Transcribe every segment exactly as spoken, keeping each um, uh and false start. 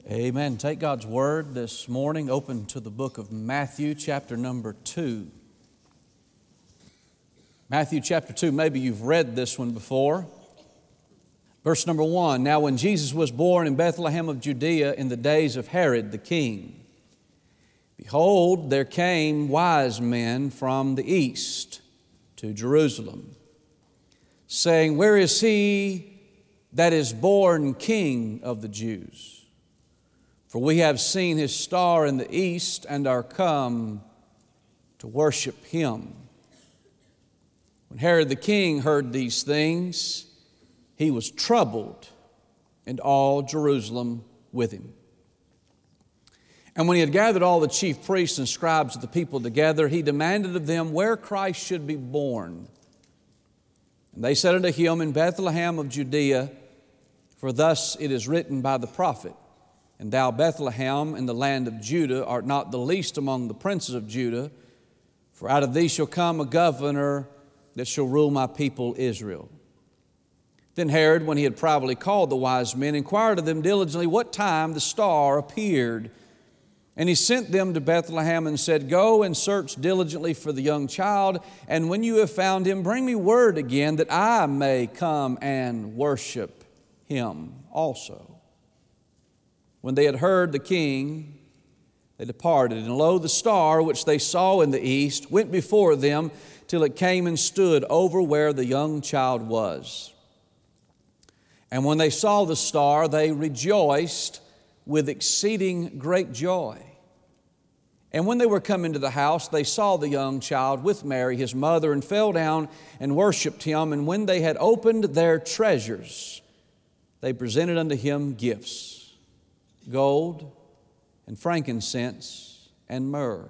Amen. Take God's Word this morning, open to the book of Matthew, chapter number two. Matthew chapter two, maybe you've read this one before. Verse number one, Now when Jesus was born in Bethlehem of Judea in the days of Herod the king, behold, there came wise men from the east to Jerusalem, saying, Where is he that is born King of the Jews? For we have seen his star in the east and are come to worship him. When Herod the king heard these things, he was troubled, and all Jerusalem with him. And when he had gathered all the chief priests and scribes of the people together, he demanded of them where Christ should be born. And they said unto him, In Bethlehem of Judea, for thus it is written by the prophet, And thou, Bethlehem, in the land of Judah, art not the least among the princes of Judah, for out of thee shall come a governor that shall rule my people Israel. Then Herod, when he had privately called the wise men, inquired of them diligently what time the star appeared. And he sent them to Bethlehem and said, Go and search diligently for the young child, and when you have found him, bring me word again that I may come and worship him also. When they had heard the king, they departed. And lo, the star which they saw in the east went before them till it came and stood over where the young child was. And when they saw the star, they rejoiced with exceeding great joy. And when they were come into the house, they saw the young child with Mary, his mother, and fell down and worshiped him. And when they had opened their treasures, they presented unto him gifts, gold and frankincense and myrrh.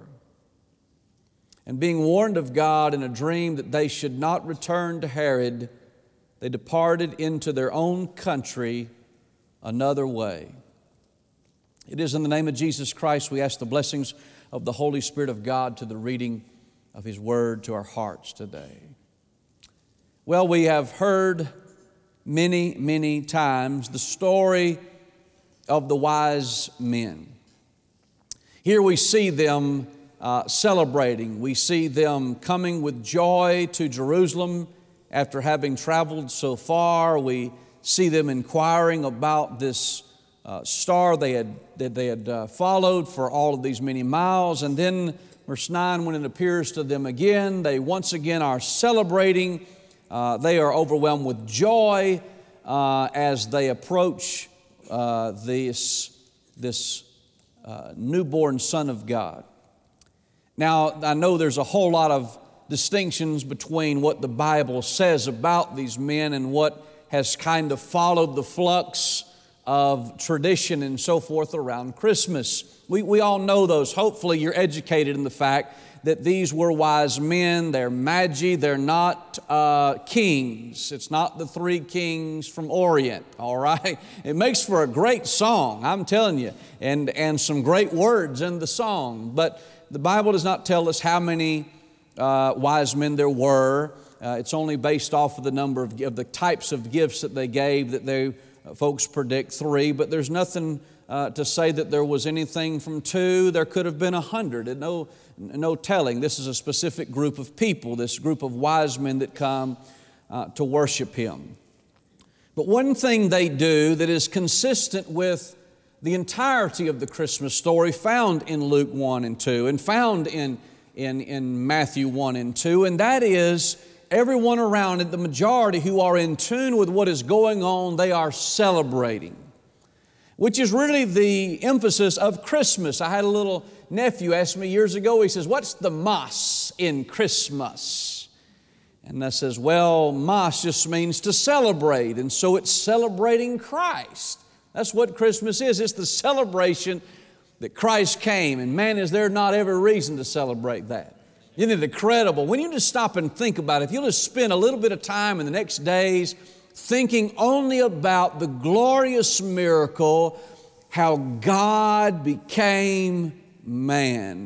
And being warned of God in a dream that they should not return to Herod, they departed into their own country another way. It is in the name of Jesus Christ we ask the blessings of the Holy Spirit of God to the reading of His Word to our hearts today. Well, we have heard many, many times the story of the wise men. Here we see them uh, celebrating. We see them coming with joy to Jerusalem after having traveled so far. We see them inquiring about this uh, star they had, that they had uh, followed for all of these many miles. And then verse nine, when it appears to them again, they once again are celebrating. Uh, they are overwhelmed with joy uh, as they approach Uh, this this uh, newborn Son of God. Now, I know there's a whole lot of distinctions between what the Bible says about these men and what has kind of followed the flux of tradition and so forth around Christmas. We, we all know those. Hopefully you're educated in the fact that these were wise men. They're magi. They're not uh, kings. It's not the three kings from Orient, all right? It makes for a great song, I'm telling you, and, and some great words in the song. But the Bible does not tell us how many uh, wise men there were. Uh, it's only based off of the number of, of the types of gifts that they gave that they uh, folks predict three, but there's nothing uh, to say that there was anything from two. There could have been a hundred, and no No telling. This is a specific group of people, this group of wise men that come uh, to worship Him. But one thing they do that is consistent with the entirety of the Christmas story found in Luke one and two and found in, in, in Matthew one and two, and that is everyone around it, the majority who are in tune with what is going on, they are celebrating, which is really the emphasis of Christmas. I had a little nephew ask me years ago, he says, what's the mas in Christmas? And I says, well, mas just means to celebrate, and so it's celebrating Christ. That's what Christmas is. It's the celebration that Christ came, and man, is there not every reason to celebrate that. Isn't it incredible? When you just stop and think about it, if you'll just spend a little bit of time in the next days thinking only about the glorious miracle, how God became man.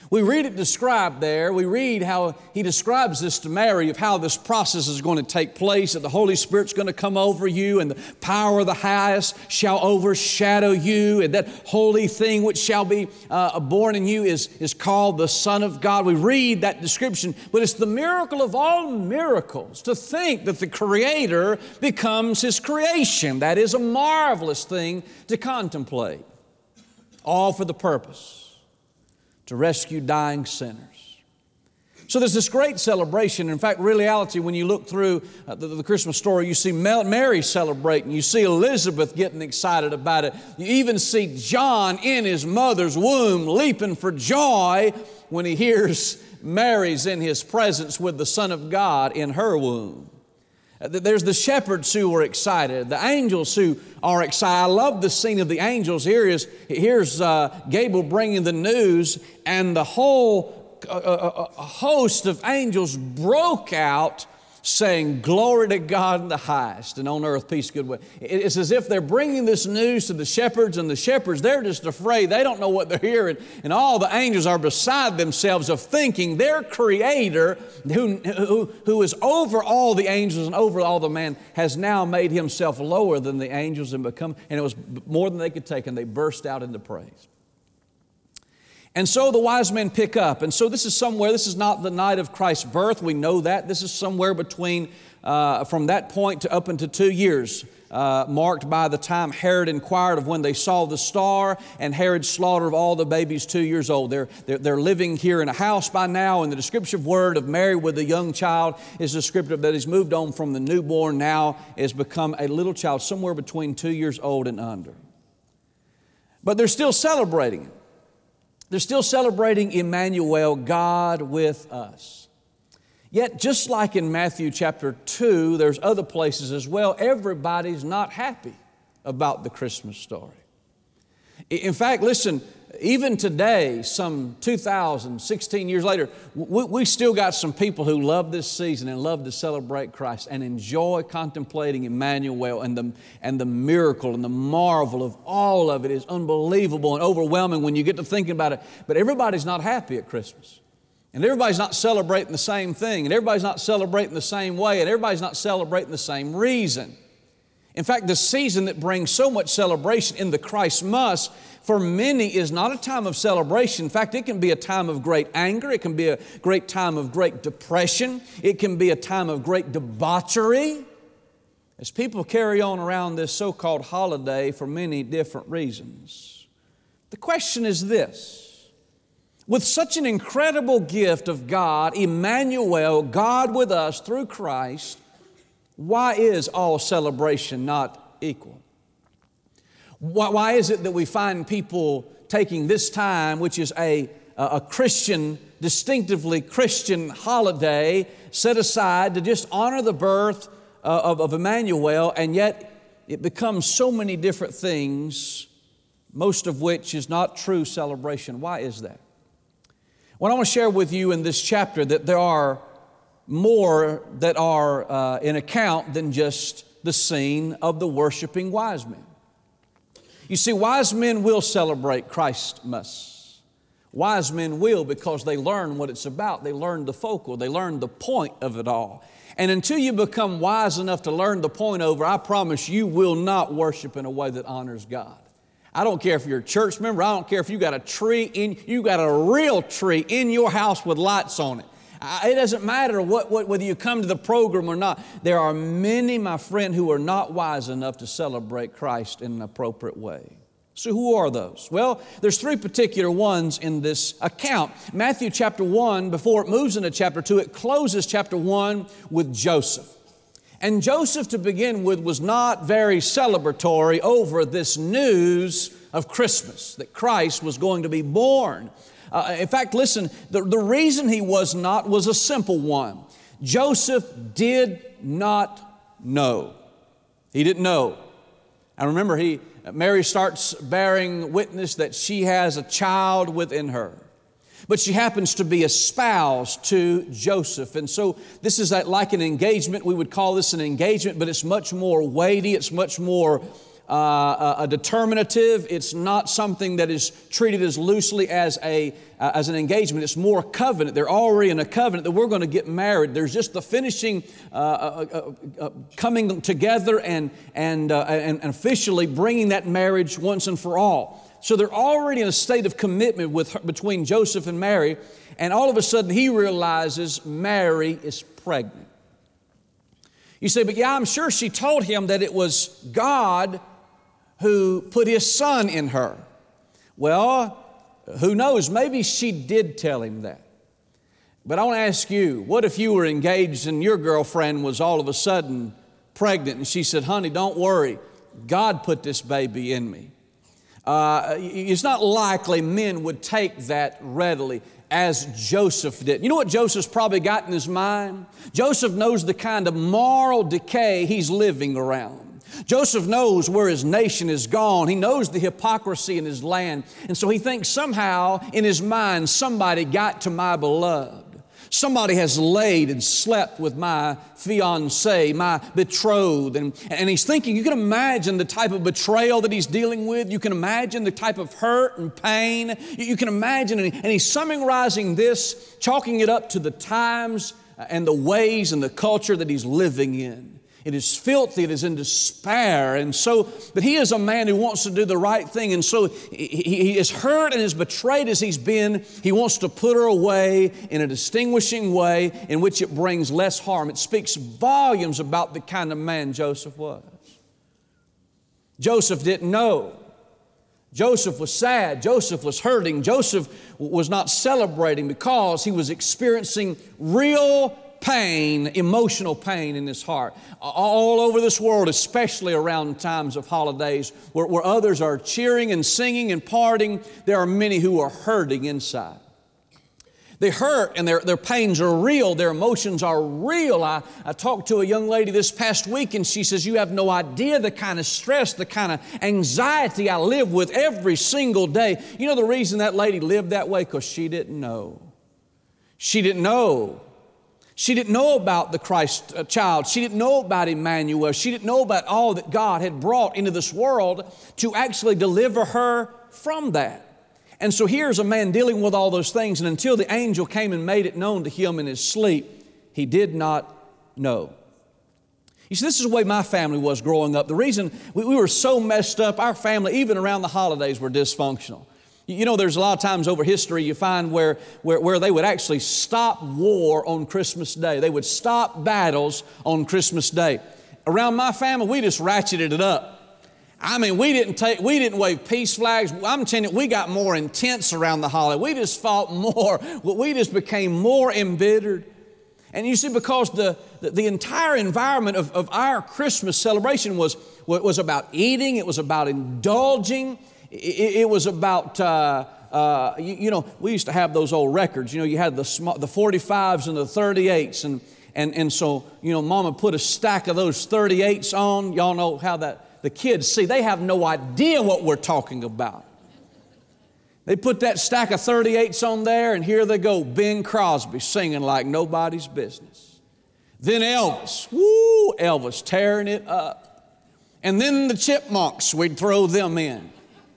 We read it described there. We read how he describes this to Mary, of how this process is going to take place, that the Holy Spirit's going to come over you, and the power of the highest shall overshadow you, and that holy thing which shall be uh, born in you is, is called the Son of God. We read that description, but it's the miracle of all miracles to think that the Creator becomes His creation. That is a marvelous thing to contemplate, all for the purpose to rescue dying sinners. So there's this great celebration. In fact, reality, when you look through uh, the, the Christmas story, you see Mary celebrating. You see Elizabeth getting excited about it. You even see John in his mother's womb leaping for joy when he hears Mary's in his presence with the Son of God in her womb. There's the shepherds who are excited, the angels who are excited. I love the scene of the angels. Here is, here's uh, Gabriel bringing the news, and the whole uh, uh, host of angels broke out saying, "Glory to God in the highest, and on earth peace, goodwill." It's as if they're bringing this news to the shepherds, and the shepherds, they're just afraid. They don't know what they're hearing. And all the angels are beside themselves of thinking their Creator, who, who, who is over all the angels and over all the man, has now made Himself lower than the angels and become, and it was more than they could take, and they burst out into praise. And so the wise men pick up. And so this is somewhere, this is not the night of Christ's birth. We know that. This is somewhere between, uh, from that point to up into two years, uh, marked by the time Herod inquired of when they saw the star, and Herod's slaughter of all the babies two years old. They're, they're, they're living here in a house by now, and the descriptive word of Mary with a young child is descriptive that he's moved on from the newborn, now has become a little child, somewhere between two years old and under. But they're still celebrating it. They're still celebrating Emmanuel, God with us. Yet, just like in Matthew chapter two, there's other places as well. Everybody's not happy about the Christmas story. In fact, listen, even today, some two thousand sixteen years later, we, we still got some people who love this season and love to celebrate Christ and enjoy contemplating Emmanuel, and the, and the miracle and the marvel of all of it is unbelievable and overwhelming when you get to thinking about it. But everybody's not happy at Christmas. And everybody's not celebrating the same thing. And everybody's not celebrating the same way. And everybody's not celebrating the same reason. In fact, the season that brings so much celebration in the Christmas for many is not a time of celebration. In fact, it can be a time of great anger. It can be a great time of great depression. It can be a time of great debauchery as people carry on around this so-called holiday for many different reasons. The question is this: with such an incredible gift of God, Emmanuel, God with us through Christ, why is all celebration not equal? Why, why is it that we find people taking this time, which is a, a Christian, distinctively Christian holiday, set aside to just honor the birth uh, of, of Emmanuel, and yet it becomes so many different things, most of which is not true celebration? Why is that? Well, I want to share with you in this chapter that there are more that are uh, in account than just the scene of the worshiping wise men. You see, wise men will celebrate Christmas. Wise men will, because they learn what it's about. They learn the focal. They learn the point of it all. And until you become wise enough to learn the point over, I promise you will not worship in a way that honors God. I don't care if you're a church member. I don't care if you got a tree in, you got a real tree in your house with lights on it. It doesn't matter what, what, whether you come to the program or not. There are many, my friend, who are not wise enough to celebrate Christ in an appropriate way. So who are those? Well, there's three particular ones in this account. Matthew chapter one, before it moves into chapter two, it closes chapter one with Joseph. And Joseph, to begin with, was not very celebratory over this news of Christmas, that Christ was going to be born. Uh, in fact, listen, the, the reason he was not was a simple one. Joseph did not know. He didn't know. I remember he, Mary starts bearing witness that she has a child within her. But she happens to be espoused to Joseph. And so this is like an engagement. We would call this an engagement, but it's much more weighty. It's much more uh, a determinative. It's not something that is treated as loosely as a uh, as an engagement. It's more a covenant. They're already in a covenant that we're going to get married. There's just the finishing, uh, uh, uh, uh, coming together and and, uh, and and officially bringing that marriage once and for all. So they're already in a state of commitment with her, between Joseph and Mary, and all of a sudden he realizes Mary is pregnant. You say, but yeah, I'm sure she told him that it was God who put His Son in her. Well, who knows? Maybe she did tell him that. But I want to ask you, what if you were engaged and your girlfriend was all of a sudden pregnant and she said, honey, don't worry, God put this baby in me. Uh, it's not likely men would take that readily as Joseph did. You know what Joseph's probably got in his mind? Joseph knows the kind of moral decay he's living around. Joseph knows where his nation is gone. He knows the hypocrisy in his land. And so he thinks somehow in his mind, somebody got to my beloved. Somebody has laid and slept with my fiancée, my betrothed. And, and he's thinking, you can imagine the type of betrayal that he's dealing with. You can imagine the type of hurt and pain. You, you can imagine, and, he, and he's summarizing this, chalking it up to the times and the ways and the culture that he's living in. It is filthy, it is in despair. And so, but he is a man who wants to do the right thing. And so he, he is hurt and as betrayed as he's been, he wants to put her away in a distinguishing way in which it brings less harm. It speaks volumes about the kind of man Joseph was. Joseph didn't know. Joseph was sad. Joseph was hurting. Joseph was not celebrating because he was experiencing real pain, emotional pain in his heart. All over this world, especially around times of holidays where, where others are cheering and singing and partying, there are many who are hurting inside. They hurt and their, their pains are real. Their emotions are real. I, I talked to a young lady this past week and she says, you have no idea the kind of stress, the kind of anxiety I live with every single day. You know the reason that lady lived that way? Because she didn't know. She didn't know. She didn't know about the Christ child. She didn't know about Emmanuel. She didn't know about all that God had brought into this world to actually deliver her from that. And so here's a man dealing with all those things, and until the angel came and made it known to him in his sleep, he did not know. You see, this is the way my family was growing up. The reason we, we were so messed up, our family, even around the holidays, were dysfunctional. You know, there's a lot of times over history you find where, where, where they would actually stop war on Christmas Day. They would stop battles on Christmas Day. Around my family, we just ratcheted it up. I mean, we didn't take, we didn't wave peace flags. I'm telling you, we got more intense around the holiday. We just fought more. We just became more embittered. And you see, because the, the, the entire environment of, of our Christmas celebration was, was about eating, it was about indulging. It, it was about, uh, uh, you, you know, we used to have those old records. You know, you had the small, the forty-fives and the thirty-eights. And, and, and so, you know, Mama put a stack of those thirty-eights on. Y'all know how that, the kids see, they have no idea what we're talking about. They put that stack of thirty-eights on there, and here they go, Bing Crosby singing like nobody's business. Then Elvis, woo, Elvis tearing it up. And then the Chipmunks, we'd throw them in.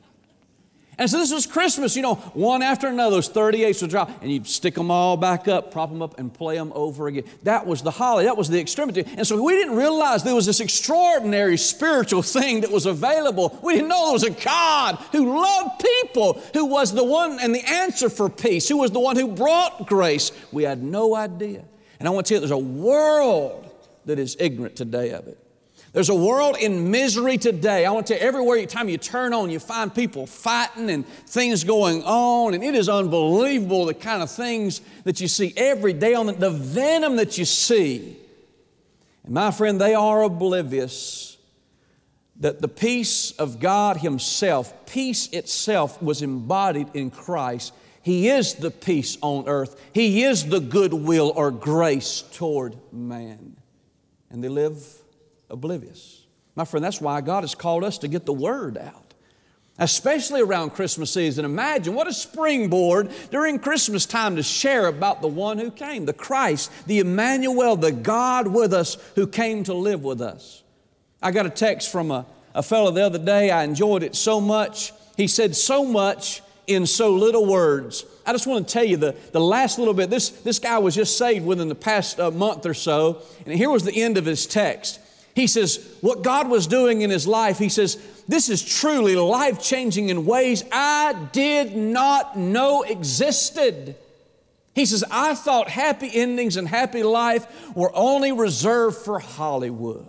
And so this was Christmas, you know, one after another, those thirty-eights would drop, and you'd stick them all back up, prop them up, and play them over again. That was the holiday. That was the extremity. And so we didn't realize there was this extraordinary spiritual thing that was available. We didn't know there was a God who loved people, who was the one and the answer for peace, who was the one who brought grace. We had no idea. And I want to tell you, there's a world that is ignorant today of it. There's a world in misery today. I want to tell you, everywhere time you turn on, you find people fighting and things going on, and it is unbelievable the kind of things that you see every day on the, the venom that you see. And my friend, they are oblivious that the peace of God Himself, peace itself was embodied in Christ. He is the peace on earth. He is the goodwill or grace toward man. And they live oblivious. My friend, that's why God has called us to get the Word out, especially around Christmas season. Imagine what a springboard during Christmas time to share about the one who came, the Christ, the Emmanuel, the God with us who came to live with us. I got a text from a, a fellow the other day. I enjoyed it so much. He said so much in so little words. I just want to tell you the, the last little bit. This, this guy was just saved within the past uh, month or so. And here was the end of his text. He says, what God was doing in his life, he says, this is truly life-changing in ways I did not know existed. He says, I thought happy endings and happy life were only reserved for Hollywood.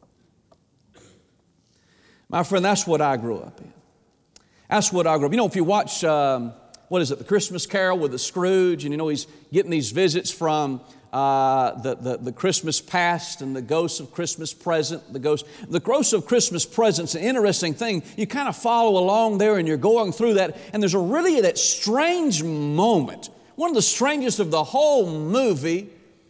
My friend, that's what I grew up in. That's what I grew up. You know, if you watch, um, what is it, The Christmas Carol with the Scrooge, and you know he's getting these visits from uh, the, the, the Christmas past and the ghosts of Christmas present, the ghost, the ghosts of Christmas present's an interesting thing. You kind of follow along there and you're going through that, and there's a really that strange moment. One of the strangest of the whole movie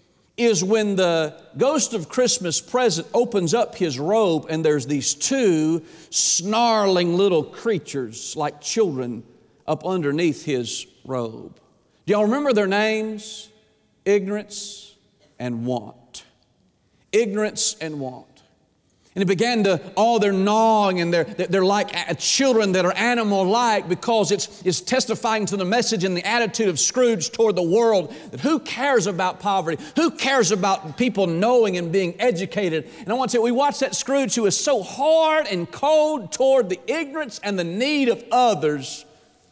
is when the ghost of Christmas present opens up his robe and there's these two snarling little creatures like children up underneath his robe. Do y'all remember their names? Ignorance and Want. Ignorance and Want. And it began to, oh, they're gnawing and they're, they're like children that are animal-like because it's, it's testifying to the message and the attitude of Scrooge toward the world that who cares about poverty? Who cares about people knowing and being educated? And I want to say, we watched that Scrooge who is so hard and cold toward the ignorance and the need of others.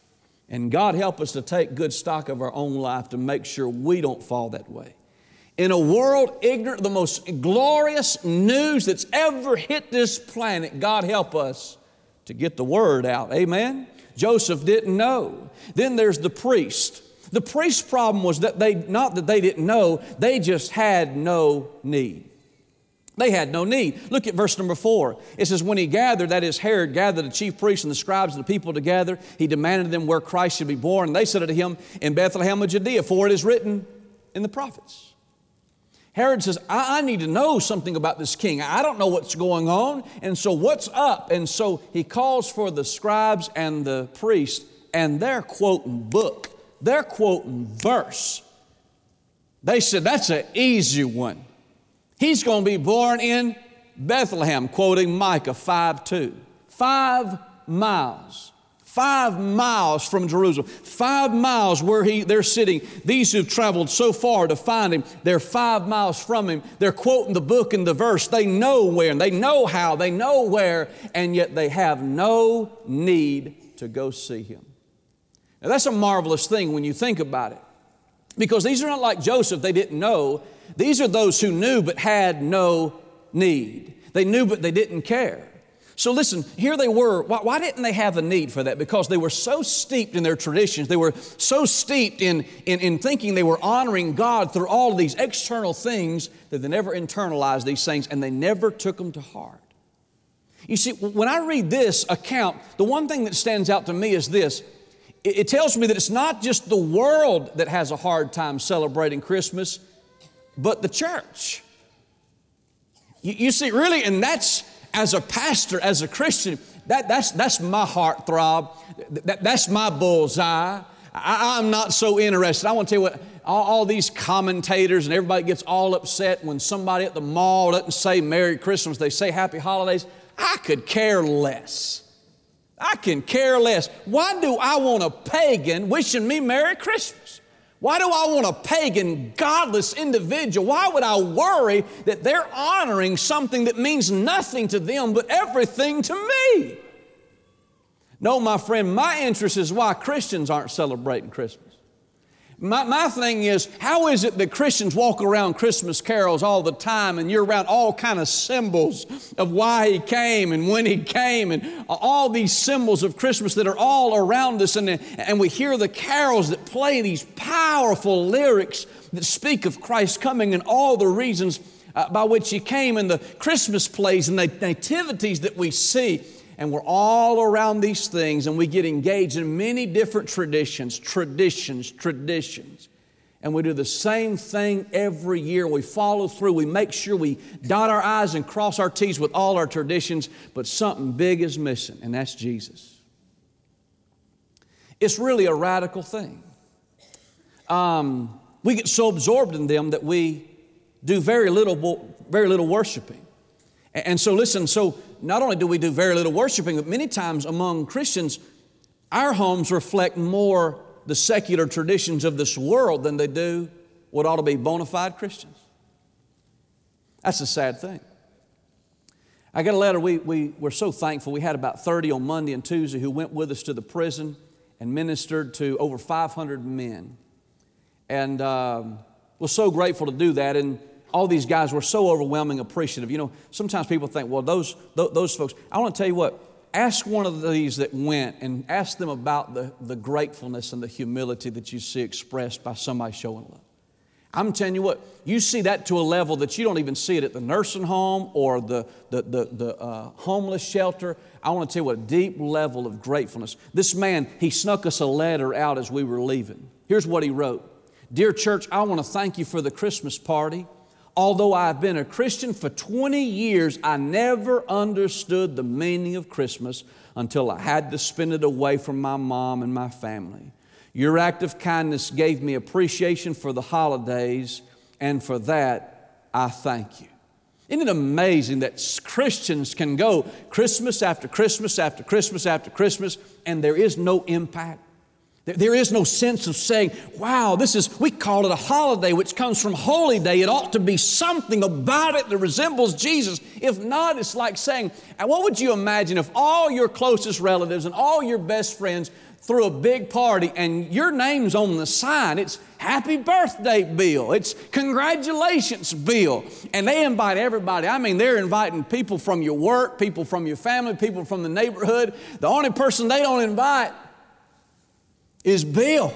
And God help us to take good stock of our own life to make sure we don't fall that way. In a world ignorant of the most glorious news that's ever hit this planet, God help us to get the word out. Amen? Joseph didn't know. Then there's the priest. The priest's problem was that they, not that they didn't know, they just had no need. They had no need. Look at verse number four. It says, when he gathered, that is Herod, gathered the chief priests and the scribes and the people together, he demanded of them where Christ should be born. And they said unto him, in Bethlehem of Judea, for it is written in the prophets. Herod says, I, I need to know something about this king. I don't know what's going on. And so what's up? And so he calls for the scribes and the priests, and they're quoting book. They're quoting verse. They said, that's an easy one. He's going to be born in Bethlehem, quoting Micah five two. Five miles. Five miles from Jerusalem. Five miles where he, they're sitting. These who've traveled so far to find him, they're five miles from him. They're quoting the book and the verse. They know where, and they know how, they know where, and yet they have no need to go see him. Now that's a marvelous thing when you think about it. Because these are not like Joseph, they didn't know. These are those who knew but had no need. They knew but they didn't care. So listen, here they were. Why, why didn't they have a need for that? Because they were so steeped in their traditions. They were so steeped in, in, in thinking they were honoring God through all of these external things that they never internalized these things and they never took them to heart. You see, when I read this account, the one thing that stands out to me is this. It, it tells me that it's not just the world that has a hard time celebrating Christmas, but the church. You, you see, really, and that's, as a pastor, as a Christian, that, that's, that's my heart throb. That, that's my bullseye. I, I'm not so interested. I want to tell you what, all, all these commentators and everybody gets all upset when somebody at the mall doesn't say Merry Christmas, they say Happy Holidays. I could care less. I can care less. Why do I want a pagan wishing me Merry Christmas? Why do I want a pagan, godless individual? Why would I worry that they're honoring something that means nothing to them but everything to me? No, my friend, my interest is why Christians aren't celebrating Christmas. My, my thing is, how is it that Christians walk around Christmas carols all the time and you're around all kind of symbols of why He came and when He came and all these symbols of Christmas that are all around us, and, and we hear the carols that play these powerful lyrics that speak of Christ coming and all the reasons uh, by which He came, and the Christmas plays and the nativities that we see. And we're all around these things and we get engaged in many different traditions, traditions, traditions. And we do the same thing every year. We follow through. We make sure we dot our I's and cross our T's with all our traditions, but something big is missing, and that's Jesus. It's really a radical thing. Um, we get so absorbed in them that we do very little, very little worshiping. And so listen, so not only do we do very little worshiping, but many times among Christians, our homes reflect more the secular traditions of this world than they do what ought to be bona fide Christians. That's a sad thing. I got a letter. We, we were so thankful. We had about thirty on Monday and Tuesday who went with us to the prison and ministered to over five hundred men. And um, was so grateful to do that. And all these guys were so overwhelming appreciative. You know, sometimes people think, well, those, th- those folks, I want to tell you what, ask one of these that went and ask them about the, the gratefulness and the humility that you see expressed by somebody showing love. I'm telling you what, you see that to a level that you don't even see it at the nursing home or the, the, the, the uh, homeless shelter. I want to tell you what, a deep level of gratefulness. This man, he snuck us a letter out as we were leaving. Here's what he wrote. Dear church, I want to thank you for the Christmas party. Although I've been a Christian for twenty years, I never understood the meaning of Christmas until I had to spend it away from my mom and my family. Your act of kindness gave me appreciation for the holidays, and for that, I thank you. Isn't it amazing that Christians can go Christmas after Christmas after Christmas after Christmas, and there is no impact? There is no sense of saying, wow, this is, we call it a holiday, which comes from holy day. It ought to be something about it that resembles Jesus. If not, it's like saying, and what would you imagine if all your closest relatives and all your best friends threw a big party and your name's on the sign? It's happy birthday, Bill. It's congratulations, Bill. And they invite everybody. I mean, they're inviting people from your work, people from your family, people from the neighborhood. The only person they don't invite is Bill.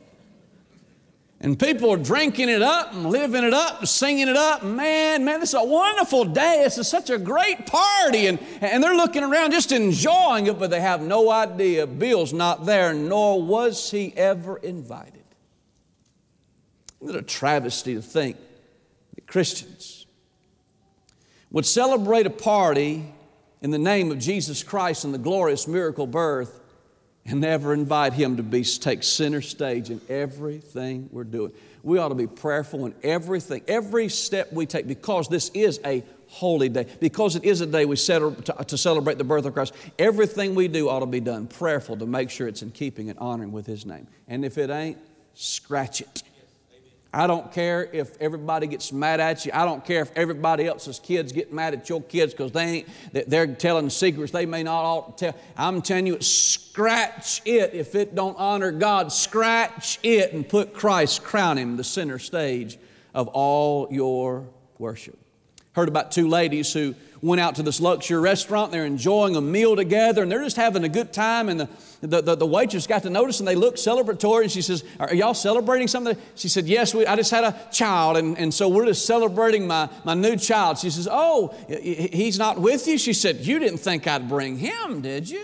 And people are drinking it up and living it up and singing it up. Man, man, this is a wonderful day. This is such a great party. And, and they're looking around just enjoying it, but they have no idea Bill's not there, nor was he ever invited. Isn't it a travesty to think that Christians would celebrate a party in the name of Jesus Christ and the glorious miracle birth and never invite Him to be take center stage in everything we're doing? We ought to be prayerful in everything, every step we take, because this is a holy day, because it is a day we set to, to celebrate the birth of Christ. Everything we do ought to be done prayerful to make sure it's in keeping and honoring with His name. And if it ain't, scratch it. I don't care if everybody gets mad at you. I don't care if everybody else's kids get mad at your kids because they ain't, they're telling secrets they may not ought to tell. I'm telling you, scratch it. If it don't honor God, scratch it and put Christ, crown Him the center stage of all your worship. Heard about two ladies who went out to this luxury restaurant. They're enjoying a meal together, and they're just having a good time. And the, the, the, the waitress got to notice, and they looked celebratory. And she says, are y'all celebrating something? She said, yes, we, I just had a child, and, and so we're just celebrating my, my new child. She says, oh, he's not with you? She said, you didn't think I'd bring him, did you?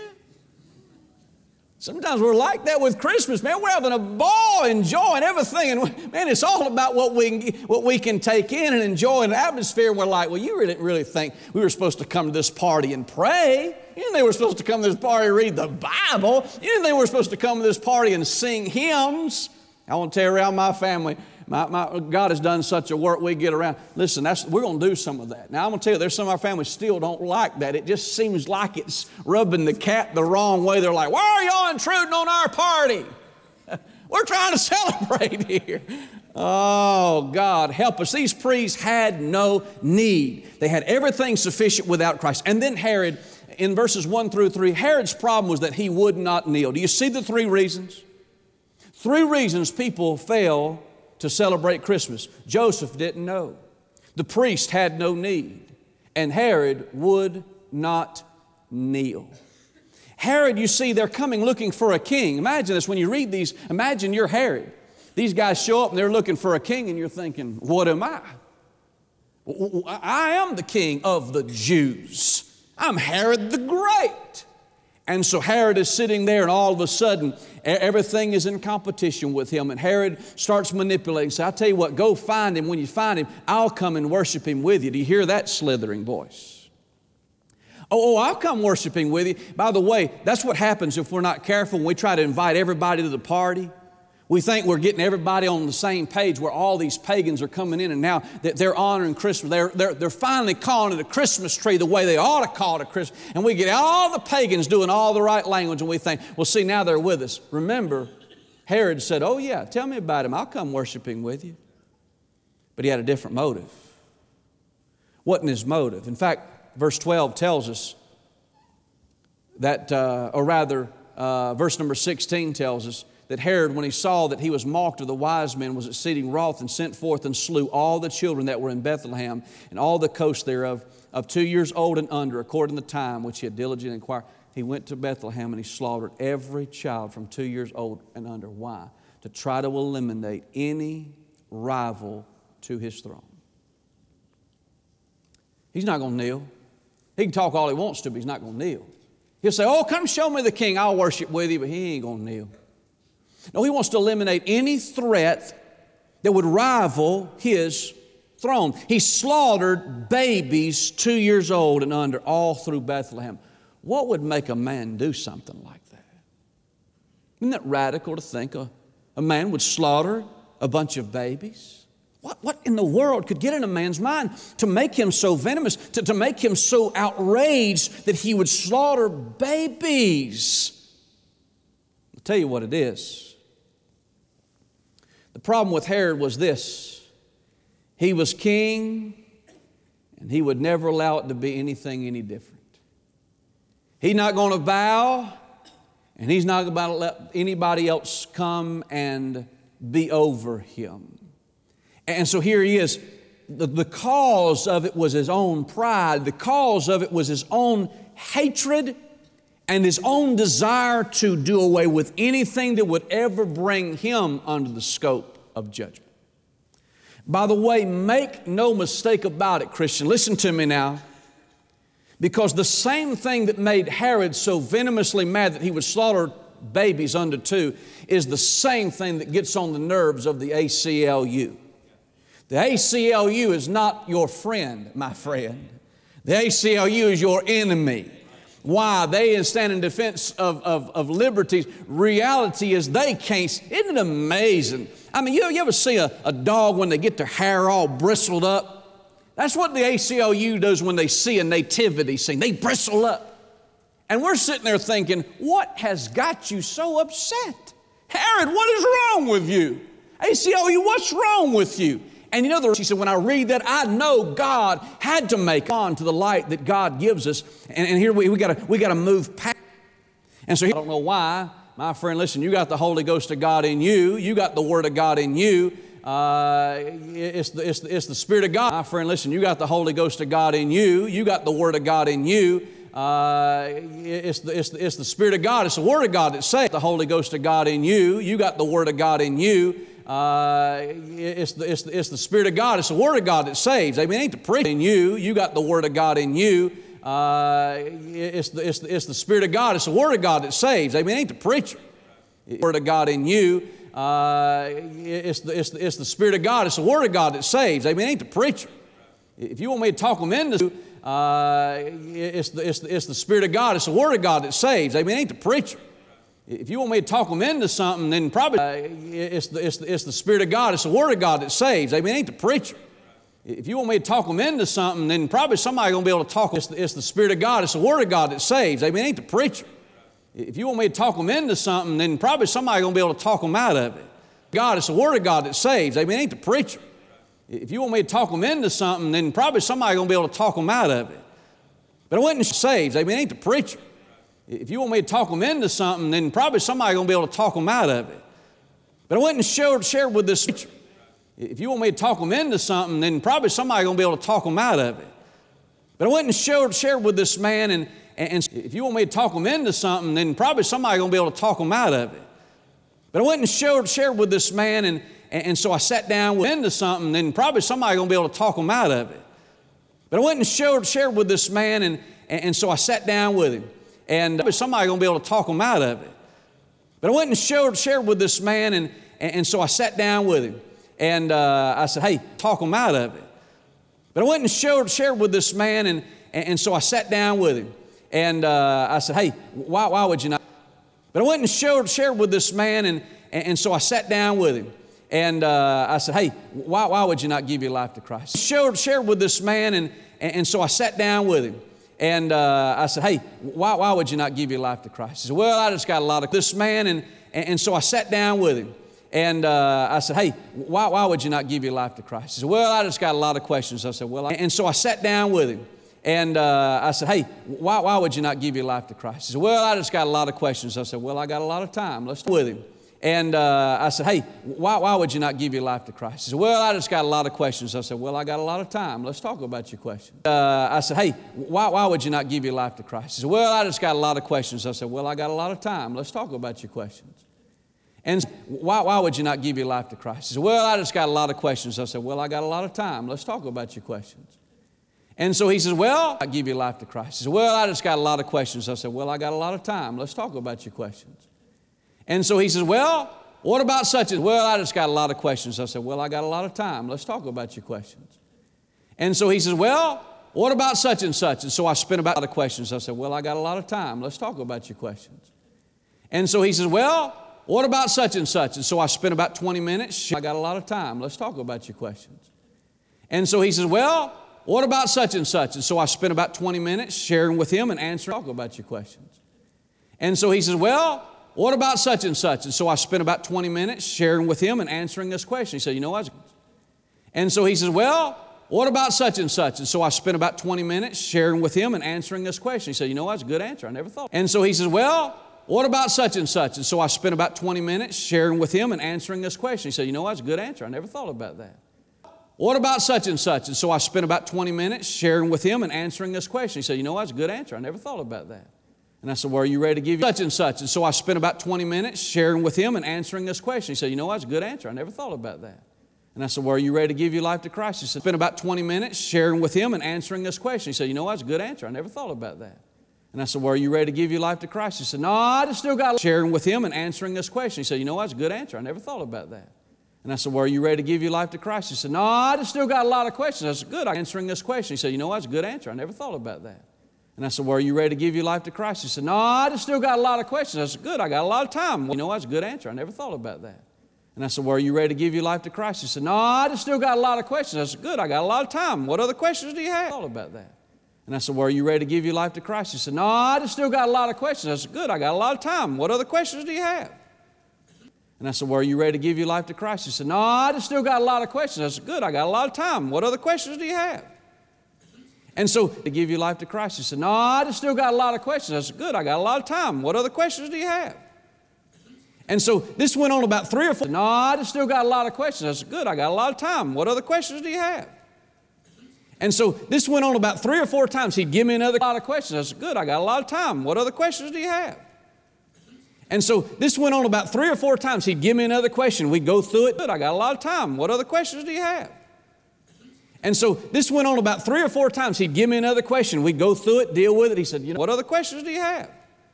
Sometimes we're like that with Christmas, man. We're having a ball, enjoying everything. And man, it's all about what we, what we can take in and enjoy in the atmosphere. And we're like, well, you really, really think we were supposed to come to this party and pray? You didn't think we were supposed to come to this party and read the Bible? You didn't think we were supposed to come to this party and sing hymns? I want to tell you, around my family, my, my, God has done such a work. We get around. Listen, that's, we're going to do some of that. Now, I'm going to tell you, there's some of our families still don't like that. It just seems like it's rubbing the cat the wrong way. They're like, why are y'all intruding on our party? We're trying to celebrate here. Oh, God, help us. These priests had no need. They had everything sufficient without Christ. And then Herod, in verses one through three, Herod's problem was that he would not kneel. Do you see the three reasons? Three reasons people fail to celebrate Christmas. Joseph didn't know. The priest had no need. And Herod would not kneel. Herod, you see, they're coming looking for a king. Imagine this when you read these. Imagine you're Herod. These guys show up and they're looking for a king, and you're thinking, what am I? I am the king of the Jews. I'm Herod the Great. And so Herod is sitting there, and all of a sudden, everything is in competition with him. And Herod starts manipulating. So I'll tell you what, go find him. When you find him, I'll come and worship him with you. Do you hear that slithering voice? Oh, oh, I'll come worshiping with you. By the way, that's what happens if we're not careful when we try to invite everybody to the party. We think we're getting everybody on the same page where all these pagans are coming in and now that they're honoring Christmas. They're, they're, they're finally calling it a Christmas tree the way they ought to call it a Christmas. And we get all the pagans doing all the right language and we think, well, see, now they're with us. Remember, Herod said, oh yeah, tell me about him. I'll come worshiping with you. But he had a different motive. Wasn't his motive. In fact, verse twelve tells us that, uh, or rather, uh, verse number sixteen tells us that Herod, when he saw that he was mocked of the wise men, was exceeding wroth and sent forth and slew all the children that were in Bethlehem and all the coast thereof of two years old and under, according to the time which he had diligently inquired. He went to Bethlehem and he slaughtered every child from two years old and under. Why? To try to eliminate any rival to his throne. He's not going to kneel. He can talk all he wants to, but he's not going to kneel. He'll say, oh, come show me the king. I'll worship with you, but he ain't going to kneel. No, he wants to eliminate any threat that would rival his throne. He slaughtered babies two years old and under all through Bethlehem. What would make a man do something like that? Isn't that radical to think a, a man would slaughter a bunch of babies? What, what in the world could get in a man's mind to make him so venomous, to, to make him so outraged that he would slaughter babies? I'll tell you what it is. The problem with Herod was this. He was king, and he would never allow it to be anything any different. He's not going to bow, and he's not going to let anybody else come and be over him. And so here he is. The, the cause of it was his own pride. The cause of it was his own hatred and his own desire to do away with anything that would ever bring him under the scope of judgment. By the way, make no mistake about it, Christian. Listen to me now. Because the same thing that made Herod so venomously mad that he would slaughter babies under two is the same thing that gets on the nerves of the A C L U. The A C L U is not your friend, my friend. The A C L U is your enemy. Why? They stand in defense of, of, of liberties. Reality is they can't. Isn't it amazing? I mean, you, you ever see a, a dog when they get their hair all bristled up? That's what the A C L U does when they see a nativity scene. They bristle up. And we're sitting there thinking, what has got you so upset? Herod, what is wrong with you? A C L U, what's wrong with you? And you know, the, she said, when I read that, I know God had to make on to the light that God gives us. And, and here we, we gotta we gotta move past. And so here, I don't know why. My friend, listen, you got the Holy Ghost of God in you. You got the Word of God in you. Uh, it's, the, it's, the, it's the Spirit of God. My friend, listen, you got the Holy Ghost of God in you. You got the Word of God in you. Uh, it's, the, it's, the, it's the Spirit of God. It's the Word of God that saves. The Holy Ghost of God in you. You got the Word of God in you. Uh, it's, the, it's, the, it's the Spirit of God. It's the Word of God that saves. I mean, it ain't the preaching in you. You got the Word of God in you. Uh, it's, the, it's, the, it's the Spirit of God. It's the Word of God that saves. I mean, it ain't the preacher. The Word of God in you. Uh, it's, the, it's, the, it's the Spirit of God. It's the Word of God that saves. I mean, it ain't the preacher. If you want me to talk them into, uh, it's, the, it's, the, it's the Spirit of God. It's the Word of God that saves. I mean, it ain't the preacher. If you want me to talk them into something, then probably uh, it's, the, it's, the, it's the Spirit of God. It's the Word of God that saves. I mean, it ain't the preacher. If you want me to talk them into something, then probably somebody's going to be able to talk. It's the, it's the Spirit of God. It's the Word of God that saves. I mean, it ain't the preacher. If you want me to talk them into something, then probably somebody's going to be able to talk them out of it. God, it's the Word of God that saves. I mean, it ain't the preacher. If you want me to talk them into something, then probably somebody's going to be able to talk them out of it. But it wasn't saves. I mean, it ain't the preacher. If you want me to talk them into something, then probably somebody's going to be able to talk them out of it. But I went and shared, shared with this preacher. If you want me to talk them into something, then probably somebody's going to be able to talk them out of it. But I went and shared, shared with this man, and, and if you want me to talk them into something, then probably somebody's going to be able to talk them out of it. But I went and shared, shared with this man, and, and so I sat down with into something, then probably somebody's going to be able to talk them out of it. But I went and shared, shared with this man, and, and so I sat down with him. And somebody's going to be able to talk them out of it. But I went and shared, shared with this man, and, and so I sat down with him. And uh, I said, hey, talk them out of it. But I went and shared, shared with this man, and, and so I sat down with him. And uh, I said, hey, why, why would you not? But I went and shared, shared with this man, and, and so I sat down with him. And uh, I said, hey, why, why would you not give your life to Christ? Shared, shared with this man, and, and so I sat down with him. And uh, I said, hey, why, why would you not give your life to Christ? He said, well, I just got a lot of this man, and, and so I sat down with him. And uh, I said, hey, why, why would you not give your life to Christ? He said, well, I just got a lot of questions. I said, well, I... and so I sat down with him. And uh, I said, hey, why, why would you not give your life to Christ? He said, well, I just got a lot of questions. I said, well, I got a lot of time. Let's talk with him. And uh, I said, hey, why, why would you not give your life to Christ? He said, well, I just got a lot of questions. I said, well, I got a lot of time. Let's talk about your questions. Uh, I said, hey, why, why would you not give your life to Christ? He said, well, I just got a lot of questions. I said, well, I got a lot of time. Let's talk about your questions. And why, why would you not give your life to Christ? He said, well, I just got a lot of questions. I said, well, I got a lot of time. Let's talk about your questions. And so he says, well, I give your life to Christ. He said, well, I just got a lot of questions. I said, well, I got a lot of time. Let's talk about your questions. And so he says, well, what about such as, well, I just got a lot of questions. I said, well, I got a lot of time. Let's talk about your questions. And so he says, well, what about such and such? And so I spent about a lot of questions. I said, well, I got a lot of time. Let's talk about your questions. And so he says, well, what about such and such? And so I spent about twenty minutes. I got a lot of time. Let's talk about your questions. And so he says, well, what about such and such? And so I spent about twenty minutes sharing with him and answering, talk about your questions. And so he says, well, what about such and such? And so I spent about twenty minutes sharing with him and answering this question. He said, you know what? And so he says, well, what about such and such? And so I spent about twenty minutes sharing with him and answering this question. He said, you know what? That's a good answer. I never thought. And so he says, well, what about such and such? And so I spent about twenty minutes sharing with him and answering this question. He said, you know what? That's a good answer. I never thought about that. What about such and such? And so I spent about twenty minutes sharing with him and answering this question. He said, you know what? That's a good answer. I never thought about that. And I said, well, are you ready to give you such and such? And so I spent about twenty minutes sharing with him and answering this question. He said, you know what? That's a good answer. I never thought about that. And I said, well, are you ready to give your life to Christ? He said, spent about twenty minutes sharing with him and answering this question. He said, you know what? That's a good answer. I never thought about that. And I said, well, are you ready to give your life to Christ? He said, no, I just still got sharing with him and answering this question. He said, you know what? That's a good answer. I never thought about that. And I said, well, are you ready to give your life to Christ? He said, no, I just still got a lot of questions. I said, good, I'm answering this question. He said, you know what? That's a good answer. I never thought about that. And I said, well, are you ready to give your life to Christ? He said, no, I just still got a lot of questions. I said, good, I got a lot of time. Well, you know, that's a good answer. I never thought about that. And I said, well, are you ready to give your life to Christ? He said, no, I just still got a lot of questions. I said, good, I got a lot of time. What other questions do you have? I thought about that. And I said, well, are you ready to give your life to Christ? He said, no, I just still got a lot of questions. I said, good, I got a lot of time. What other questions do you have? And I said, well, are you ready to give your life to Christ? He said, no, I just still got a lot of questions. I said, good, I got a lot of time. What other questions do you have? And so, to give your life to Christ, he said, no, I just still got a lot of questions. I said, good, I got a lot of time. What other questions do you have? And so, this went on about three or four. No, I just still got a lot of questions. I said, good, I got a lot of time. What other questions do you have? And so, this went on about three or four times. He'd give me another lot of questions. I said, good, I got a lot of time. What other questions do you have? And so, this went on about three or four times. He'd give me another question. We'd go through it. Good, I got a lot of time. What other questions do you have? And so, this went on about three or four times. He'd give me another question. We'd go through it, deal with it. He said, you know, what other questions do you have?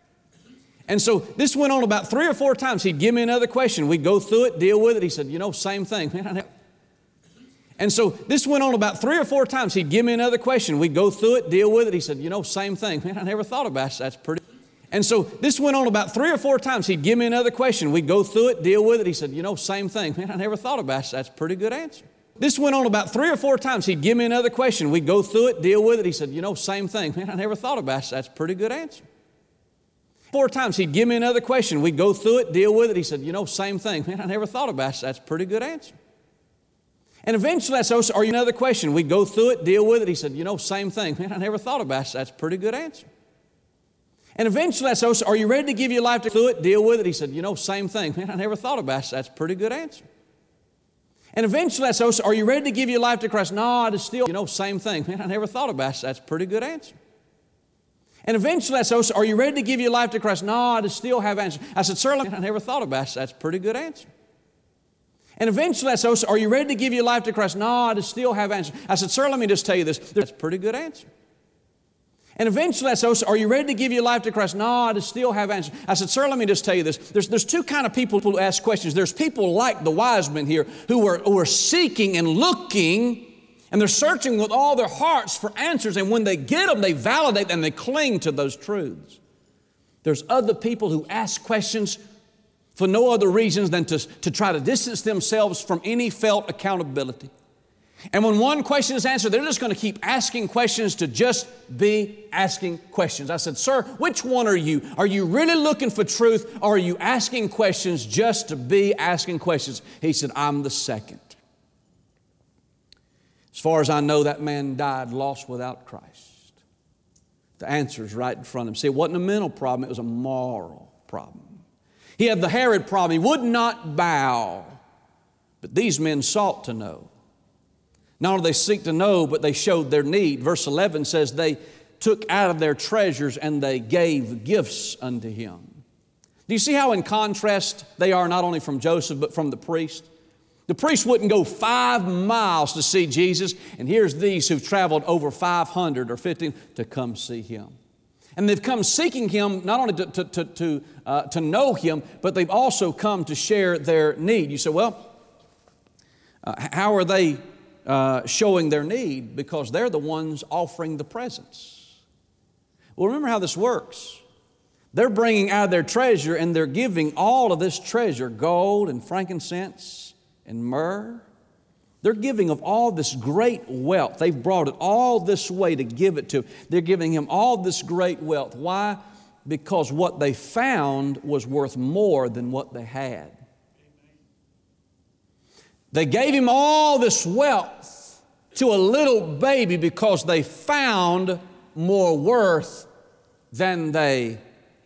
And so, this went on about three or four times. He'd give me another question. We'd go through it, deal with it. He said, you know, same thing. And so, this went on about three or four times. He'd give me another question. We'd go through it, deal with it. He said, you know, same thing. Man, I never thought about it. That's pretty. And so, this went on about three or four times. He'd give me another question. We'd go through it, deal with it. He said, you know, same thing. Man, I never thought about it. That's a pretty good answer. This went on about three or four times. He'd give me another question. We'd go through it, deal with it. He said, you know, same thing. Man, I never thought about it. That's a pretty good answer. Four times he'd give me another question. We'd go through it, deal with it. He said, you know, same thing. Man, I never thought about it. That's a pretty good answer. And eventually I said, oh, are you another question? We'd go through it, deal with it. He said, you know, same thing. Man, I never thought about it. That's a pretty good answer. And eventually I said, oh, are you ready to give your life to through it, deal with it? He said, you know, same thing. Man, I never thought about it. That's a pretty good answer. And eventually I said, oh, are you ready to give your life to Christ? No, I just still, you know, same thing. Man, I never thought about it. That's a pretty good answer. And eventually I said, oh, are you ready to give your life to Christ? No, I just still have answers. I said, sir, I never thought about it. That's a pretty good answer. And eventually I said, oh, are you ready to give your life to Christ? No, I just still have answers. I said, sir, let me just tell you this. That's a pretty good answer. And eventually I said, oh, are you ready to give your life to Christ? No, I just still have answers. I said, sir, let me just tell you this. There's, there's two kind of people who ask questions. There's people like the wise men here who are, who are seeking and looking, and they're searching with all their hearts for answers. And when they get them, they validate and they cling to those truths. There's other people who ask questions for no other reasons than to, to try to distance themselves from any felt accountability. And when one question is answered, they're just going to keep asking questions to just be asking questions. I said, sir, which one are you? Are you really looking for truth, or are you asking questions just to be asking questions? He said, I'm the second. As far as I know, that man died lost without Christ. The answer is right in front of him. See, it wasn't a mental problem, it was a moral problem. He had the Herod problem. He would not bow, but these men sought to know. Not only did they seek to know, but they showed their need. Verse eleven says they took out of their treasures and they gave gifts unto him. Do you see how in contrast they are not only from Joseph but from the priest? The priest wouldn't go five miles to see Jesus, and here's these who've traveled over five hundred or fifteen to come see him. And they've come seeking him not only to, to, to, to, uh, to know him, but they've also come to share their need. You say, well, uh, how are they Uh, showing their need? Because they're the ones offering the presents. Well, remember how this works. They're bringing out of their treasure and they're giving all of this treasure, gold and frankincense and myrrh. They're giving of all this great wealth. They've brought it all this way to give it to him. They're giving him all this great wealth. Why? Because what they found was worth more than what they had. They gave him all this wealth to a little baby because they found more worth than they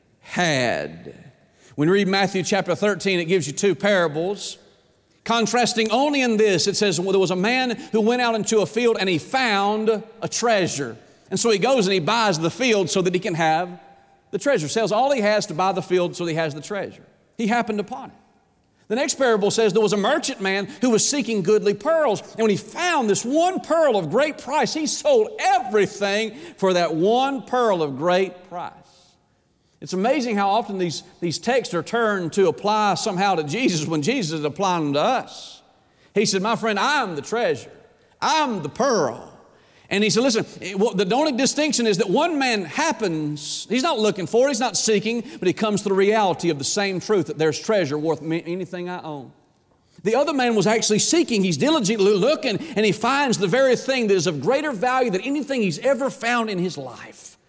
had. When you read Matthew chapter thirteen, it gives you two parables. Contrasting only in this, it says, well, there was a man who went out into a field and he found a treasure. And so he goes and he buys the field so that he can have the treasure. Sells all he has to buy the field so that he has the treasure. He happened upon it. The next parable says there was a merchant man who was seeking goodly pearls. And when he found this one pearl of great price, he sold everything for that one pearl of great price. It's amazing how often these, these texts are turned to apply somehow to Jesus when Jesus is applying them to us. He said, my friend, I'm the treasure. I'm the pearl. And he said, listen, the only distinction is that one man happens, he's not looking for it, he's not seeking, but he comes to the reality of the same truth that there's treasure worth anything I own. The other man was actually seeking, he's diligently looking, and he finds the very thing that is of greater value than anything he's ever found in his life.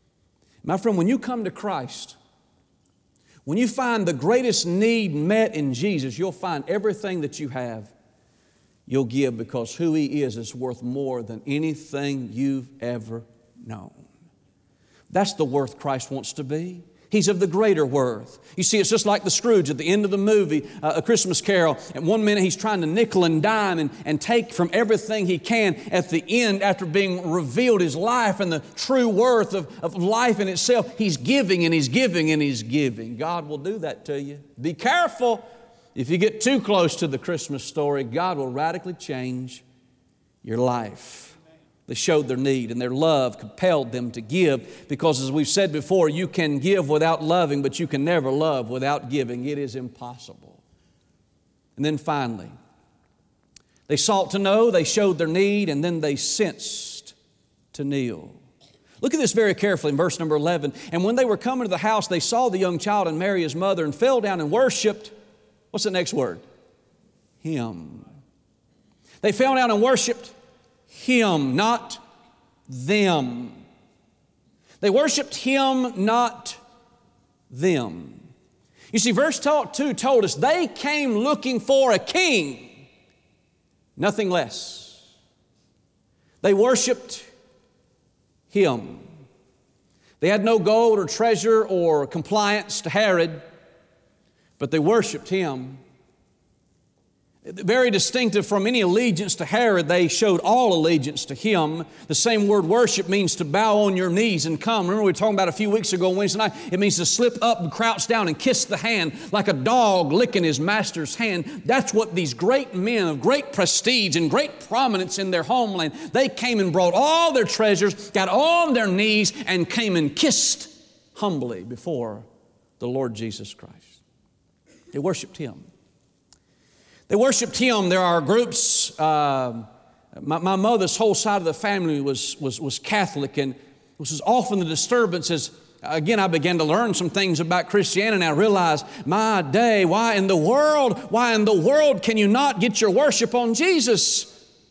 My friend, when you come to Christ, when you find the greatest need met in Jesus, you'll find everything that you have you'll give, because who He is is worth more than anything you've ever known. That's the worth Christ wants to be. He's of the greater worth. You see, it's just like the Scrooge at the end of the movie, uh, A Christmas Carol. At one minute, he's trying to nickel and dime and, and take from everything he can. At the end, after being revealed his life and the true worth of, of life in itself, he's giving and he's giving and he's giving. God will do that to you. Be careful. If you get too close to the Christmas story, God will radically change your life. They showed their need, and their love compelled them to give, because as we've said before, you can give without loving, but you can never love without giving. It is impossible. And then finally, they sought to know, they showed their need, and then they sensed to kneel. Look at this very carefully in verse number eleven. And when they were coming to the house, they saw the young child and Mary his mother, and fell down and worshiped. What's the next word? Him. They fell down and worshiped Him, not them. They worshiped Him, not them. You see, verse two told us they came looking for a king, nothing less. They worshiped Him. They had no gold or treasure or compliance to Herod, but they worshiped Him. Very distinctive from any allegiance to Herod, they showed all allegiance to Him. The same word worship means to bow on your knees and come. Remember we were talking about a few weeks ago on Wednesday night? It means to slip up and crouch down and kiss the hand like a dog licking his master's hand. That's what these great men of great prestige and great prominence in their homeland, they came and brought all their treasures, got on their knees, and came and kissed humbly before the Lord Jesus Christ. They worshiped Him. They worshiped Him. There are groups. Uh, my, my mother's whole side of the family was, was, was Catholic, and this was often the disturbance as, Again, I began to learn some things about Christianity, and I realized, my day, why in the world, why in the world can you not get your worship on Jesus?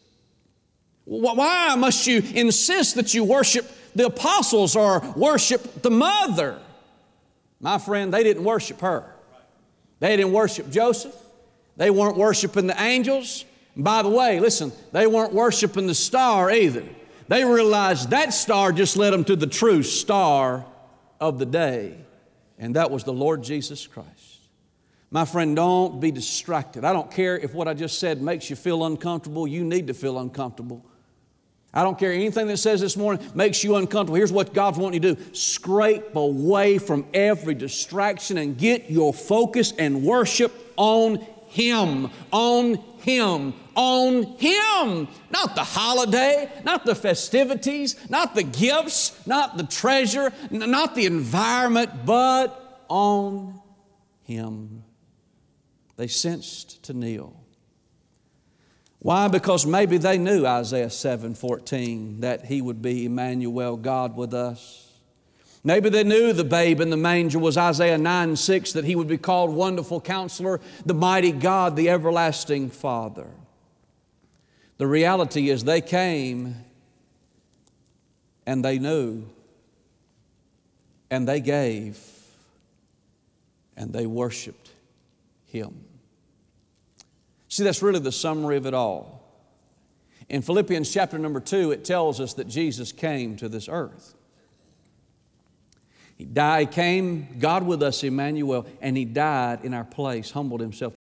Why must you insist that you worship the apostles or worship the mother? My friend, they didn't worship her. They didn't worship Joseph. They weren't worshiping the angels. And by the way, listen, they weren't worshiping the star either. They realized that star just led them to the true star of the day, and that was the Lord Jesus Christ. My friend, don't be distracted. I don't care if what I just said makes you feel uncomfortable. You need to feel uncomfortable. I don't care anything that says this morning makes you uncomfortable. Here's what God's wanting you to do. Scrape away from every distraction and get your focus and worship on Him, on Him, on Him. Not the holiday, not the festivities, not the gifts, not the treasure, not the environment, but on Him. They sensed to kneel. Why? Because maybe they knew Isaiah seven fourteen, that He would be Emmanuel, God with us. Maybe they knew the babe in the manger was Isaiah nine six, that He would be called Wonderful Counselor, the Mighty God, the Everlasting Father. The reality is they came and they knew and they gave and they worshiped Him. See, that's really the summary of it all. In Philippians chapter number two, it tells us that Jesus came to this earth. He died, came, God with us, Emmanuel, and He died in our place, humbled Himself.